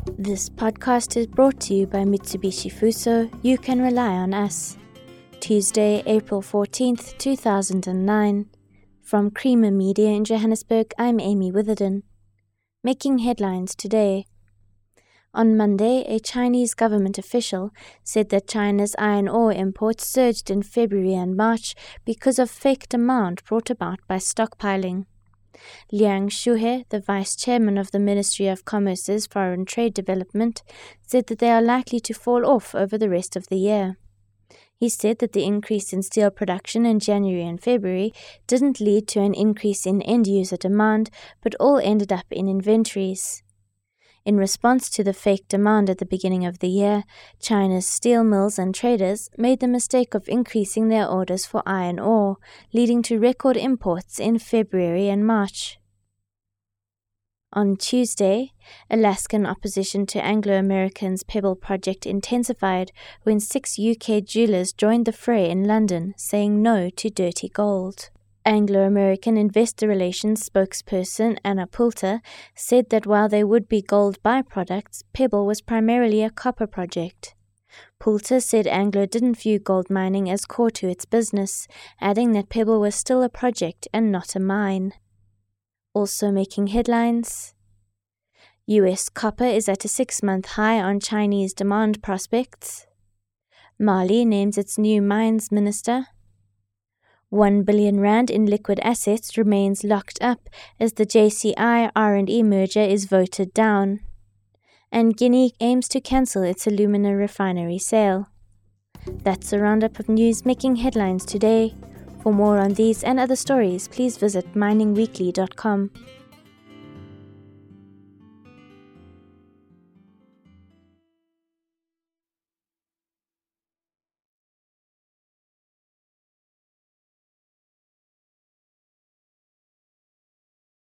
This podcast is brought to you by Mitsubishi Fuso. You can rely on us. Tuesday, April 14th, 2009. From Creamer Media in Johannesburg, I'm Amy Witherden. Making headlines today. On Monday, a Chinese government official said that China's iron ore imports surged in February and March because of fake demand brought about by stockpiling. Liang Shuhe, the vice chairman of the Ministry of Commerce's Foreign Trade Development, said that they are likely to fall off over the rest of the year. He said that the increase in steel production in January and February didn't lead to an increase in end-user demand, but all ended up in inventories. In response to the fake demand at the beginning of the year, China's steel mills and traders made the mistake of increasing their orders for iron ore, leading to record imports in February and March. On Tuesday, Alaskan opposition to Anglo-American's Pebble project intensified when 6 UK jewelers joined the fray in London, saying no to dirty gold. Anglo-American Investor Relations spokesperson Anna Poulter said that while there would be gold byproducts, Pebble was primarily a copper project. Poulter said Anglo didn't view gold mining as core to its business, adding that Pebble was still a project and not a mine. Also making headlines, US copper is at a 6-month high on Chinese demand prospects. Mali names its new mines minister. 1 billion rand in liquid assets remains locked up as the JCI R&E merger is voted down. And Guinea aims to cancel its alumina refinery sale. That's a roundup of news making headlines today. For more on these and other stories, please visit miningweekly.com.